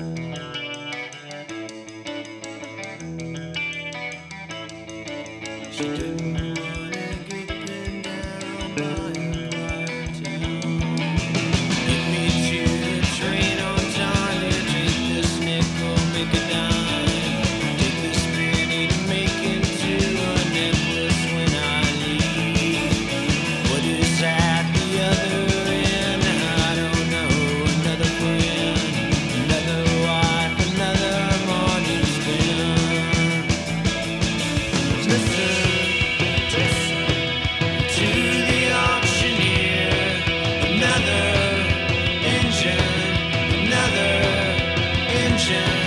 She didn't wanna get pinned down by a quiet town. Get me to the train on time. Take this nickel, make a dime. Take this penny to make into a necklace when I leave. What is at the other end? I don't know. Another friend, another wife, another morning spent. Listen to the auctioneer. Another engine, another engine.